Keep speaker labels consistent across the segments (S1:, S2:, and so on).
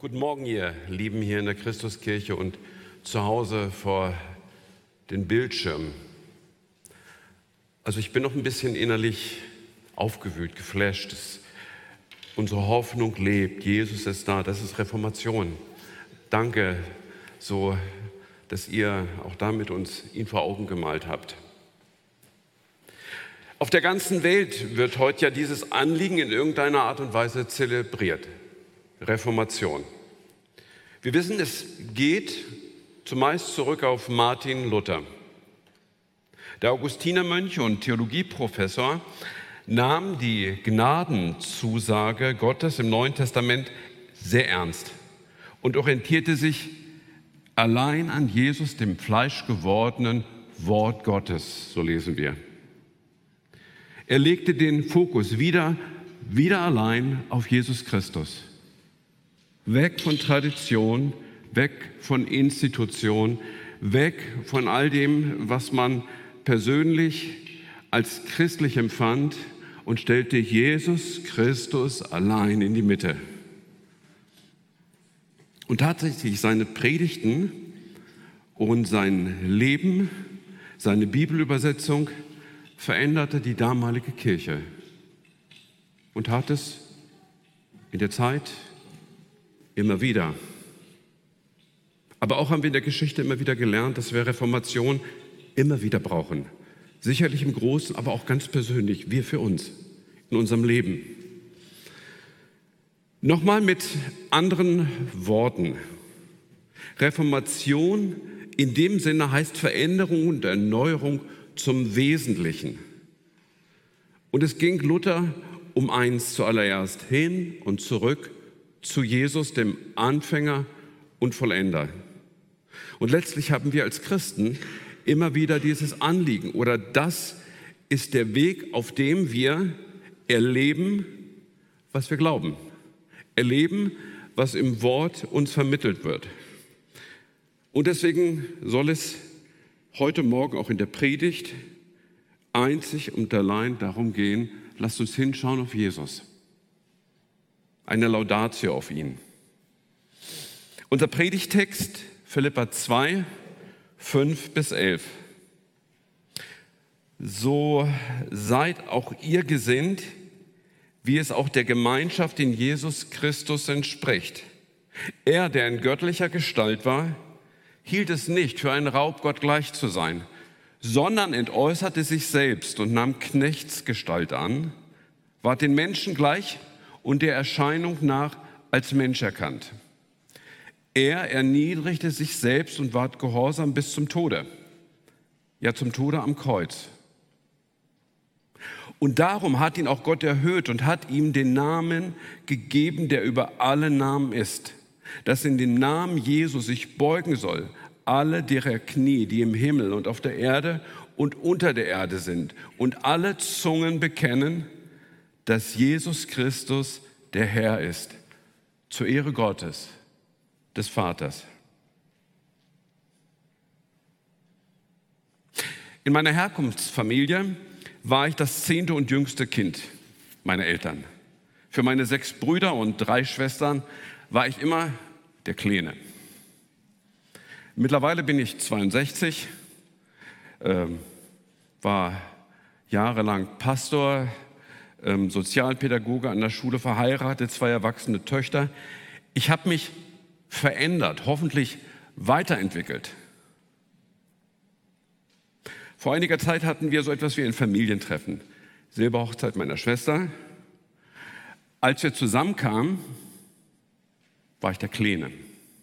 S1: Guten Morgen, ihr Lieben hier in der Christuskirche und zu Hause vor den Bildschirmen. Also ich bin noch ein bisschen innerlich aufgewühlt, geflasht. Unsere Hoffnung lebt, Jesus ist da, das ist Reformation. Danke, so, dass ihr auch damit uns ihn vor Augen gemalt habt. Auf der ganzen Welt wird heute ja dieses Anliegen in irgendeiner Art und Weise zelebriert. Reformation. Wir wissen, es geht zumeist zurück auf Martin Luther. Der Augustinermönch und Theologieprofessor nahm die Gnadenzusage Gottes im Neuen Testament sehr ernst und orientierte sich allein an Jesus, dem fleischgewordenen Wort Gottes, so lesen wir. Er legte den Fokus wieder allein auf Jesus Christus. Weg von Tradition, weg von Institution, weg von all dem, was man persönlich als christlich empfand und stellte Jesus Christus allein in die Mitte. Und tatsächlich seine Predigten und sein Leben, seine Bibelübersetzung veränderte die damalige Kirche und tat es in der Zeit immer wieder. Aber auch haben wir in der Geschichte immer wieder gelernt, dass wir Reformation immer wieder brauchen. Sicherlich im Großen, aber auch ganz persönlich, wir für uns, in unserem Leben. Nochmal mit anderen Worten. Reformation in dem Sinne heißt Veränderung und Erneuerung zum Wesentlichen. Und es ging Luther um eins zuallererst, hin und zurück zu Jesus, dem Anfänger und Vollender. Und letztlich haben wir als Christen immer wieder dieses Anliegen oder das ist der Weg, auf dem wir erleben, was wir glauben. Erleben, was im Wort uns vermittelt wird. Und deswegen soll es heute Morgen auch in der Predigt einzig und allein darum gehen, lasst uns hinschauen auf Jesus. Eine Laudatio auf ihn. Unser Predigtext, Philipper 2, 5-11. So seid auch ihr gesinnt, wie es auch der Gemeinschaft in Jesus Christus entspricht. Er, der in göttlicher Gestalt war, hielt es nicht für einen Raub, Gott gleich zu sein, sondern entäußerte sich selbst und nahm Knechtsgestalt an, ward den Menschen gleich und der Erscheinung nach als Mensch erkannt. Er erniedrigte sich selbst und ward gehorsam bis zum Tode, ja zum Tode am Kreuz. Und darum hat ihn auch Gott erhöht und hat ihm den Namen gegeben, der über alle Namen ist, dass in den Namen Jesu sich beugen soll, alle derer Knie, die im Himmel und auf der Erde und unter der Erde sind, und alle Zungen bekennen, dass Jesus Christus der Herr ist, zur Ehre Gottes, des Vaters. In meiner Herkunftsfamilie war ich das 10. und jüngste Kind meiner Eltern. Für meine 6 Brüder und 3 Schwestern war ich immer der Kleine. Mittlerweile bin ich 62, war jahrelang Pastor, Sozialpädagoge an der Schule, verheiratet, 2 erwachsene Töchter. Ich habe mich verändert, hoffentlich weiterentwickelt. Vor einiger Zeit hatten wir so etwas wie ein Familientreffen, Silberhochzeit meiner Schwester. Als wir zusammenkamen, war ich der Kleine.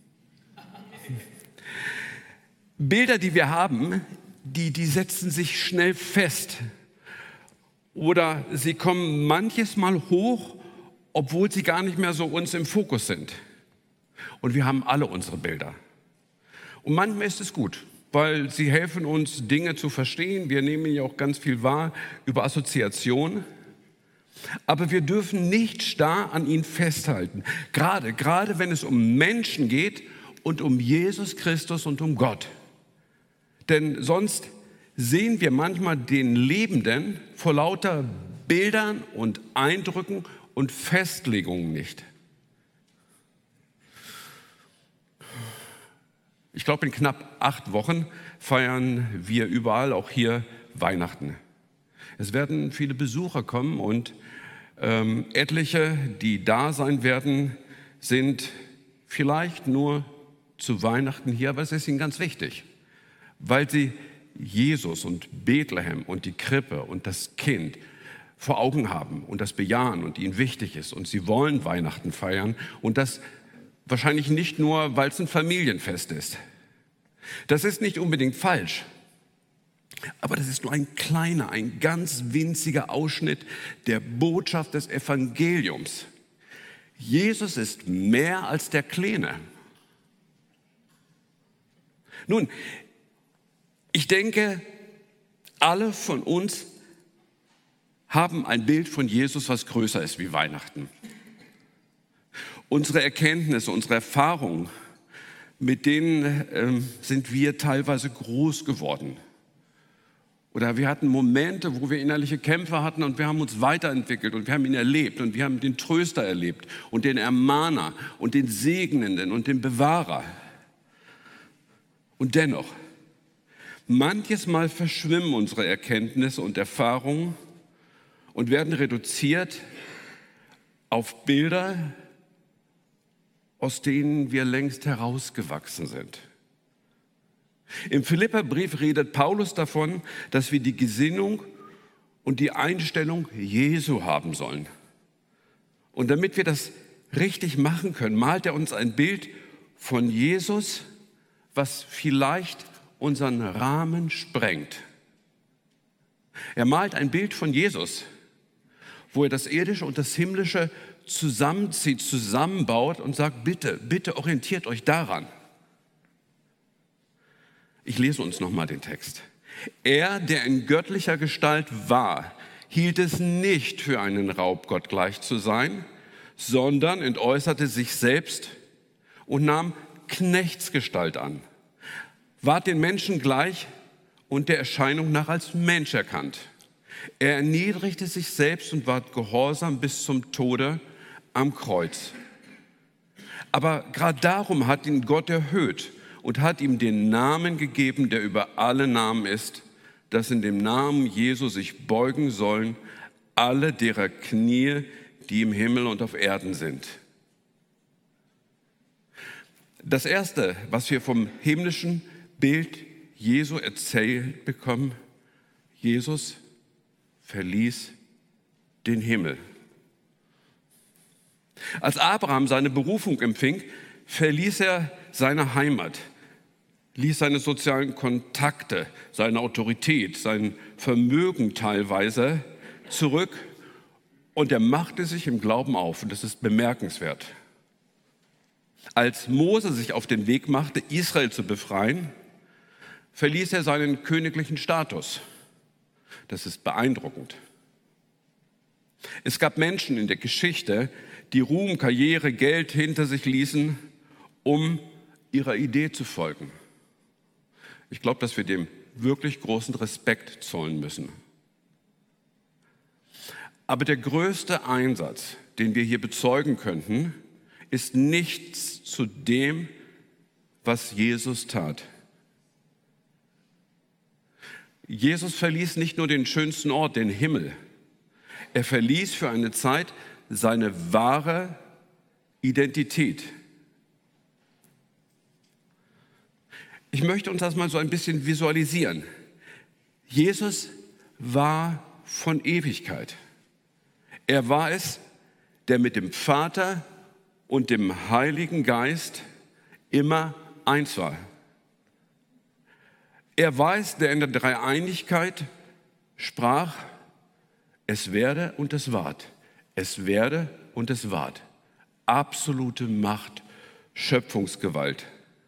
S1: Bilder, die wir haben, die setzen sich schnell fest. Oder sie kommen manches Mal hoch, obwohl sie gar nicht mehr so uns im Fokus sind. Und wir haben alle unsere Bilder. Und manchmal ist es gut, weil sie helfen uns, Dinge zu verstehen. Wir nehmen ja auch ganz viel wahr über Assoziation. Aber wir dürfen nicht starr an ihnen festhalten. Gerade wenn es um Menschen geht und um Jesus Christus und um Gott. Denn sonst sehen wir manchmal den Lebenden vor lauter Bildern und Eindrücken und Festlegungen nicht. Ich glaube, in knapp 8 Wochen feiern wir überall, auch hier, Weihnachten. Es werden viele Besucher kommen und etliche, die da sein werden, sind vielleicht nur zu Weihnachten hier, aber es ist ihnen ganz wichtig, weil sie Jesus und Bethlehem und die Krippe und das Kind vor Augen haben und das bejahen und ihnen wichtig ist und sie wollen Weihnachten feiern und das wahrscheinlich nicht nur, weil es ein Familienfest ist. Das ist nicht unbedingt falsch, aber das ist nur ein kleiner, ein ganz winziger Ausschnitt der Botschaft des Evangeliums. Jesus ist mehr als der Kleine. Nun, ich denke, alle von uns haben ein Bild von Jesus, was größer ist wie Weihnachten. Unsere Erkenntnisse, unsere Erfahrungen, mit denen sind wir teilweise groß geworden. Oder wir hatten Momente, wo wir innerliche Kämpfe hatten und wir haben uns weiterentwickelt und wir haben ihn erlebt und wir haben den Tröster erlebt und den Ermahner und den Segnenden und den Bewahrer. Und dennoch, manches Mal verschwimmen unsere Erkenntnisse und Erfahrungen und werden reduziert auf Bilder, aus denen wir längst herausgewachsen sind. Im Philipperbrief redet Paulus davon, dass wir die Gesinnung und die Einstellung Jesu haben sollen. Und damit wir das richtig machen können, malt er uns ein Bild von Jesus, was vielleicht unseren Rahmen sprengt. Er malt ein Bild von Jesus, wo er das Irdische und das Himmlische zusammenzieht, zusammenbaut und sagt, bitte orientiert euch daran. Ich lese uns nochmal den Text. Er, der in göttlicher Gestalt war, hielt es nicht für einen Raub, Gott gleich zu sein, sondern entäußerte sich selbst und nahm Knechtsgestalt an, ward den Menschen gleich und der Erscheinung nach als Mensch erkannt. Er erniedrigte sich selbst und ward gehorsam bis zum Tode am Kreuz. Aber gerade darum hat ihn Gott erhöht und hat ihm den Namen gegeben, der über alle Namen ist, dass in dem Namen Jesu sich beugen sollen alle derer Knie, die im Himmel und auf Erden sind. Das Erste, was wir vom himmlischen Bild Jesu erzählt bekommen, Jesus verließ den Himmel. Als Abraham seine Berufung empfing, verließ er seine Heimat, ließ seine sozialen Kontakte, seine Autorität, sein Vermögen teilweise zurück und er machte sich im Glauben auf. Und das ist bemerkenswert. Als Mose sich auf den Weg machte, Israel zu befreien, verließ er seinen königlichen Status. Das ist beeindruckend. Es gab Menschen in der Geschichte, die Ruhm, Karriere, Geld hinter sich ließen, um ihrer Idee zu folgen. Ich glaube, dass wir dem wirklich großen Respekt zollen müssen. Aber der größte Einsatz, den wir hier bezeugen könnten, ist nichts zu dem, was Jesus tat. Jesus verließ nicht nur den schönsten Ort, den Himmel. Er verließ für eine Zeit seine wahre Identität. Ich möchte uns das mal so ein bisschen visualisieren. Jesus war von Ewigkeit. Er war es, der mit dem Vater und dem Heiligen Geist immer eins war. Er war es, der in der Dreieinigkeit sprach, es werde und es ward. Es werde und es ward. Absolute Macht, Schöpfungsgewalt.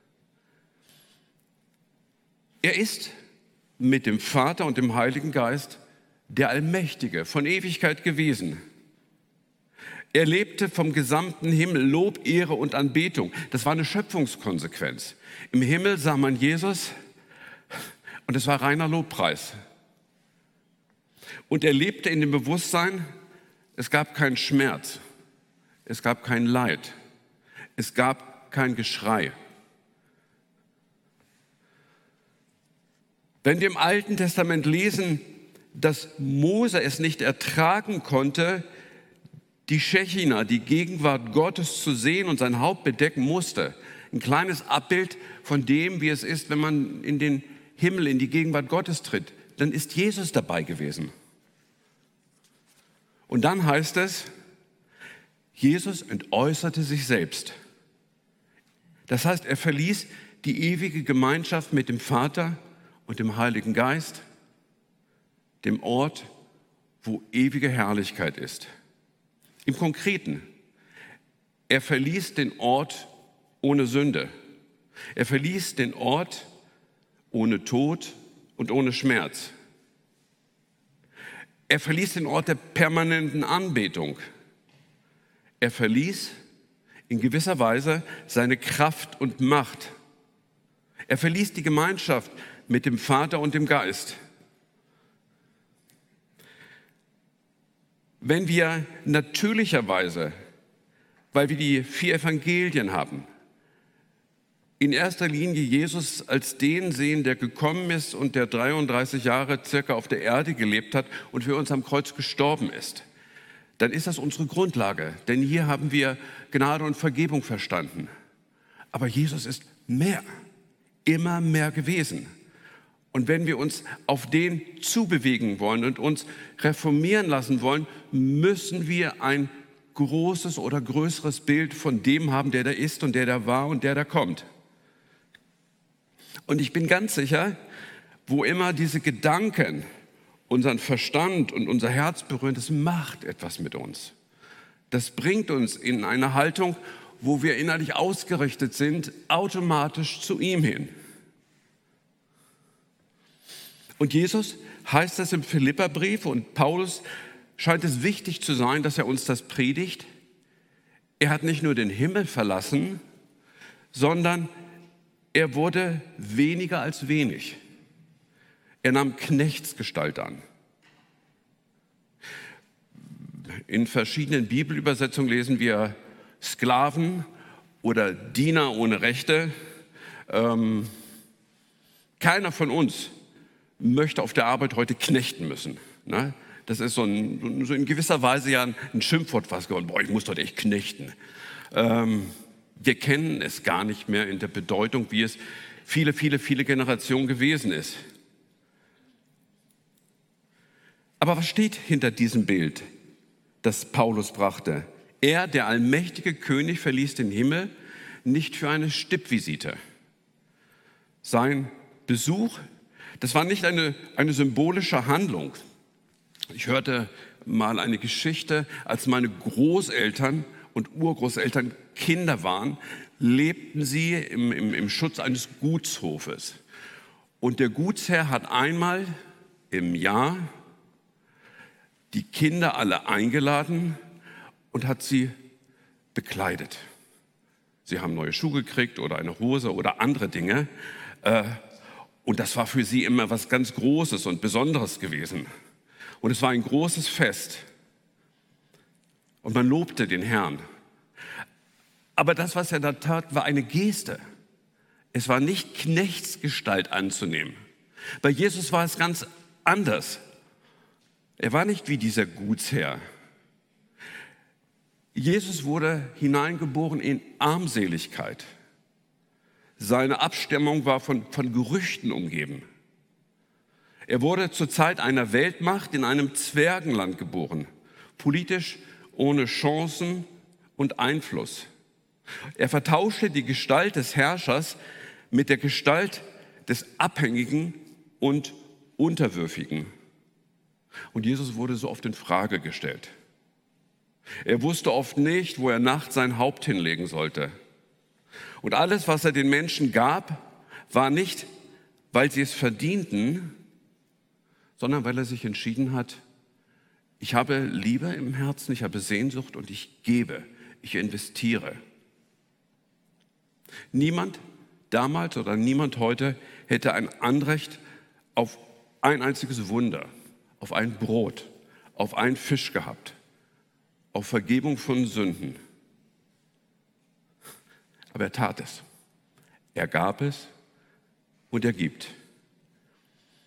S1: Er ist mit dem Vater und dem Heiligen Geist der Allmächtige, von Ewigkeit gewesen. Er lebte vom gesamten Himmel Lob, Ehre und Anbetung. Das war eine Schöpfungskonsequenz. Im Himmel sah man Jesus und es war reiner Lobpreis. Und er lebte in dem Bewusstsein, es gab keinen Schmerz, es gab kein Leid, es gab kein Geschrei. Wenn wir im Alten Testament lesen, dass Mose es nicht ertragen konnte, die Schechina, die Gegenwart Gottes zu sehen und sein Haupt bedecken musste, ein kleines Abbild von dem, wie es ist, wenn man in den Himmel, in die Gegenwart Gottes tritt, dann ist Jesus dabei gewesen. Und dann heißt es, Jesus entäußerte sich selbst. Das heißt, er verließ die ewige Gemeinschaft mit dem Vater und dem Heiligen Geist, dem Ort, wo ewige Herrlichkeit ist. Im Konkreten, er verließ den Ort ohne Sünde. Er verließ den Ort ohne Tod und ohne Schmerz. Er verließ den Ort der permanenten Anbetung. Er verließ in gewisser Weise seine Kraft und Macht. Er verließ die Gemeinschaft mit dem Vater und dem Geist. Wenn wir natürlicherweise, weil wir die 4 Evangelien haben, in erster Linie Jesus als den sehen, der gekommen ist und der 33 Jahre circa auf der Erde gelebt hat und für uns am Kreuz gestorben ist, dann ist das unsere Grundlage. Denn hier haben wir Gnade und Vergebung verstanden. Aber Jesus ist mehr, immer mehr gewesen. Und wenn wir uns auf den zubewegen wollen und uns reformieren lassen wollen, müssen wir ein großes oder größeres Bild von dem haben, der da ist und der da war und der da kommt. Und ich bin ganz sicher, wo immer diese Gedanken unseren Verstand und unser Herz berühren, das macht etwas mit uns. Das bringt uns in eine Haltung, wo wir innerlich ausgerichtet sind, automatisch zu ihm hin. Und Jesus heißt das im Philipperbrief und Paulus scheint es wichtig zu sein, dass er uns das predigt. Er hat nicht nur den Himmel verlassen, sondern er wurde weniger als wenig. Er nahm Knechtsgestalt an. In verschiedenen Bibelübersetzungen lesen wir Sklaven oder Diener ohne Rechte. Keiner von uns möchte auf der Arbeit heute knechten müssen. Ne? Das ist so in gewisser Weise ja ein Schimpfwort fast geworden. Boah, ich muss dort echt knechten. Wir kennen es gar nicht mehr in der Bedeutung, wie es viele Generationen gewesen ist. Aber was steht hinter diesem Bild, das Paulus brachte? Er, der allmächtige König, verließ den Himmel nicht für eine Stippvisite. Sein Besuch, das war nicht eine symbolische Handlung. Ich hörte mal eine Geschichte, als meine Großeltern und Urgroßeltern Kinder waren, lebten sie im Schutz eines Gutshofes. Und der Gutsherr hat einmal im Jahr die Kinder alle eingeladen und hat sie bekleidet. Sie haben neue Schuhe gekriegt oder eine Hose oder andere Dinge. Und das war für sie immer was ganz Großes und Besonderes gewesen. Und es war ein großes Fest. Und man lobte den Herrn. Aber das, was er da tat, war eine Geste. Es war nicht Knechtsgestalt anzunehmen. Bei Jesus war es ganz anders. Er war nicht wie dieser Gutsherr. Jesus wurde hineingeboren in Armseligkeit. Seine Abstammung war von Gerüchten umgeben. Er wurde zur Zeit einer Weltmacht in einem Zwergenland geboren, politisch ohne Chancen und Einfluss. Er vertauschte die Gestalt des Herrschers mit der Gestalt des Abhängigen und Unterwürfigen. Und Jesus wurde so oft in Frage gestellt. Er wusste oft nicht, wo er nachts sein Haupt hinlegen sollte. Und alles, was er den Menschen gab, war nicht, weil sie es verdienten, sondern weil er sich entschieden hat, ich habe Liebe im Herzen, ich habe Sehnsucht und ich gebe, ich investiere. Niemand damals oder niemand heute hätte ein Anrecht auf ein einziges Wunder, auf ein Brot, auf einen Fisch gehabt, auf Vergebung von Sünden. Aber er tat es. Er gab es und er gibt.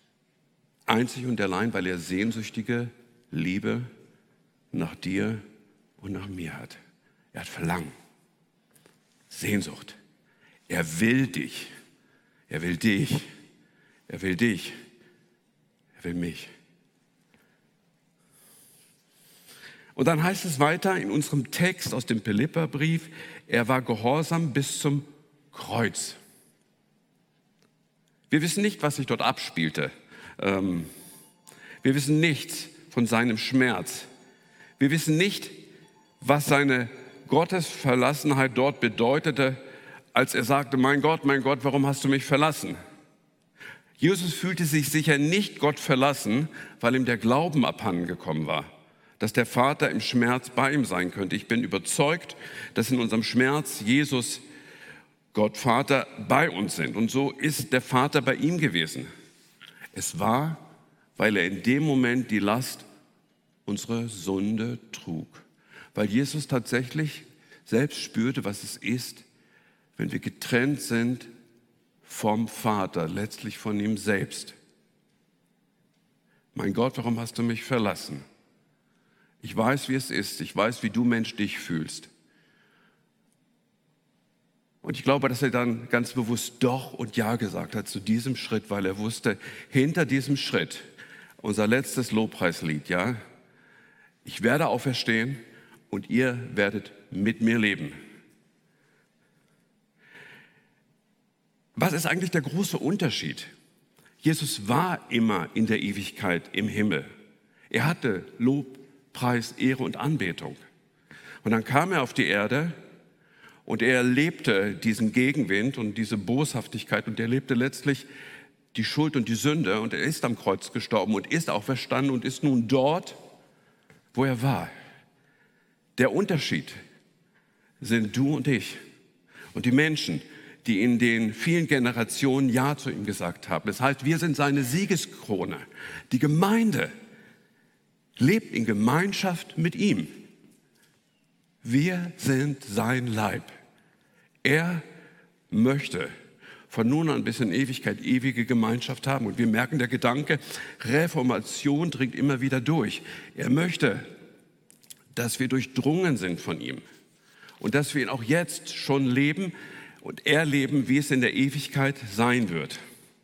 S1: Einzig und allein, weil er sehnsüchtige Liebe nach dir und nach mir hat. Er hat Verlangen, Sehnsucht. Er will dich. Er will dich. Er will dich. Er will mich. Und dann heißt es weiter in unserem Text aus dem Philipperbrief, er war gehorsam bis zum Kreuz. Wir wissen nicht, was sich dort abspielte. Wir wissen nichts von seinem Schmerz. Wir wissen nicht, was seine Gottesverlassenheit dort bedeutete, als er sagte, mein Gott, warum hast du mich verlassen? Jesus fühlte sich sicher nicht Gott verlassen, weil ihm der Glauben abhanden gekommen war, dass der Vater im Schmerz bei ihm sein könnte. Ich bin überzeugt, dass in unserem Schmerz Jesus, Gott Vater, bei uns sind. Und so ist der Vater bei ihm gewesen. Es war, weil er in dem Moment die Last unserer Sünde trug. Weil Jesus tatsächlich selbst spürte, was es ist, wenn wir getrennt sind vom Vater, letztlich von ihm selbst. Mein Gott, warum hast du mich verlassen? Ich weiß, wie es ist. Ich weiß, wie du, Mensch, dich fühlst. Und ich glaube, dass er dann ganz bewusst Doch und Ja gesagt hat zu diesem Schritt, weil er wusste, hinter diesem Schritt, unser letztes Lobpreislied, ja, ich werde auferstehen und ihr werdet mit mir leben. Was ist eigentlich der große Unterschied? Jesus war immer in der Ewigkeit im Himmel. Er hatte Lob, Preis, Ehre und Anbetung. Und dann kam er auf die Erde und er erlebte diesen Gegenwind und diese Boshaftigkeit und er erlebte letztlich die Schuld und die Sünde und er ist am Kreuz gestorben und ist auferstanden und ist nun dort, wo er war. Der Unterschied sind du und ich und die Menschen, die in den vielen Generationen Ja zu ihm gesagt haben. Das heißt, wir sind seine Siegeskrone. Die Gemeinde lebt in Gemeinschaft mit ihm. Wir sind sein Leib. Er möchte von nun an bis in Ewigkeit ewige Gemeinschaft haben. Und wir merken, der Gedanke Reformation dringt immer wieder durch. Er möchte, dass wir durchdrungen sind von ihm und dass wir ihn auch jetzt schon leben und erleben, wie es in der Ewigkeit sein wird.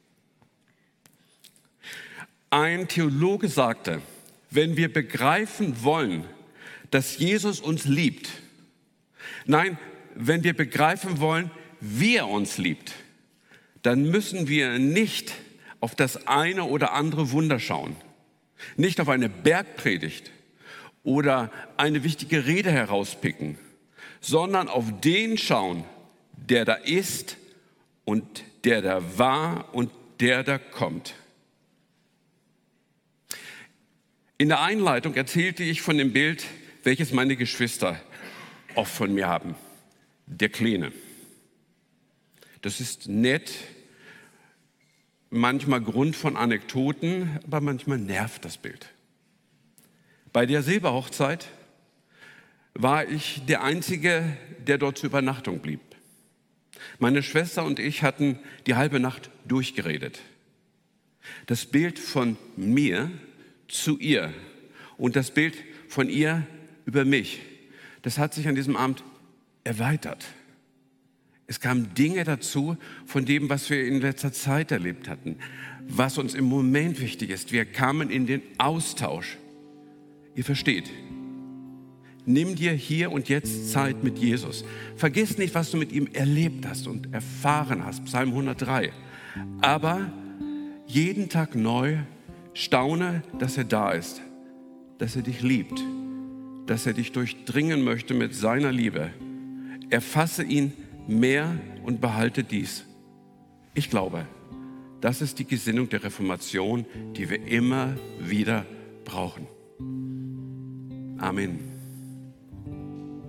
S1: Ein Theologe sagte, wenn wir begreifen wollen, dass Jesus uns liebt, nein, wenn wir begreifen wollen, wie er uns liebt, dann müssen wir nicht auf das eine oder andere Wunder schauen, nicht auf eine Bergpredigt oder eine wichtige Rede herauspicken, sondern auf den schauen, der da ist und der da war und der da kommt. In der Einleitung erzählte ich von dem Bild, welches meine Geschwister oft von mir haben. Der Kleine. Das ist nett, manchmal Grund von Anekdoten, aber manchmal nervt das Bild. Bei der Silberhochzeit war ich der Einzige, der dort zur Übernachtung blieb. Meine Schwester und ich hatten die halbe Nacht durchgeredet. Das Bild von mir zu ihr und das Bild von ihr über mich, das hat sich an diesem Abend erweitert. Es kamen Dinge dazu von dem, was wir in letzter Zeit erlebt hatten, was uns im Moment wichtig ist. Wir kamen in den Austausch. Ihr versteht, nimm dir hier und jetzt Zeit mit Jesus. Vergiss nicht, was du mit ihm erlebt hast und erfahren hast, Psalm 103. Aber jeden Tag neu staune, dass er da ist, dass er dich liebt, dass er dich durchdringen möchte mit seiner Liebe. Erfasse ihn mehr und behalte dies. Ich glaube, das ist die Gesinnung der Reformation, die wir immer wieder brauchen. Amen.